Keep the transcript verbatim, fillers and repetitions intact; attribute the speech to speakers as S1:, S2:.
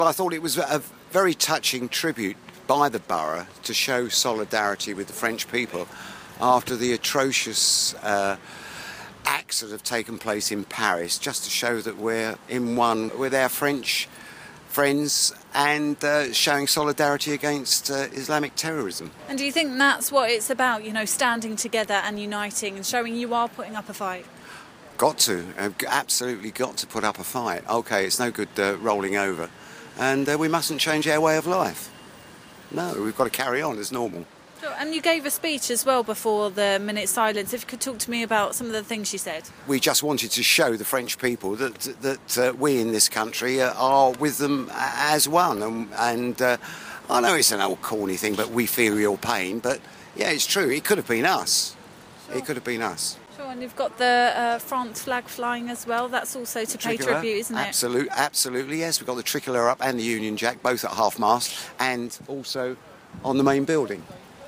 S1: But I thought it was a very touching tribute by the borough to show solidarity with the French people after the atrocious uh, acts that have taken place in Paris, just to show that we're in one with our French friends and uh, showing solidarity against uh, Islamic terrorism.
S2: And do you think that's what it's about, you know, standing together and uniting and showing you are putting up a fight?
S1: Got to, uh, absolutely got to put up a fight. OK, it's no good uh, rolling over. And uh, we mustn't change our way of life. No, we've got to carry on as normal.
S2: Sure. And you gave a speech as well before the minute silence. If you could talk to me about some of the things you said.
S1: We just wanted to show the French people that that uh, we in this country uh, are with them as one. And, and uh, I know it's an old corny thing, but we feel your pain. But yeah, it's true. It could have been us. Sure. It could have been us.
S2: Sure, and you've got the uh, France flag flying as well. That's also to pay tribute, isn't it?
S1: Absolutely, absolutely, yes. We've got the tricolour up and the Union Jack, both at half-mast, and also on the main building.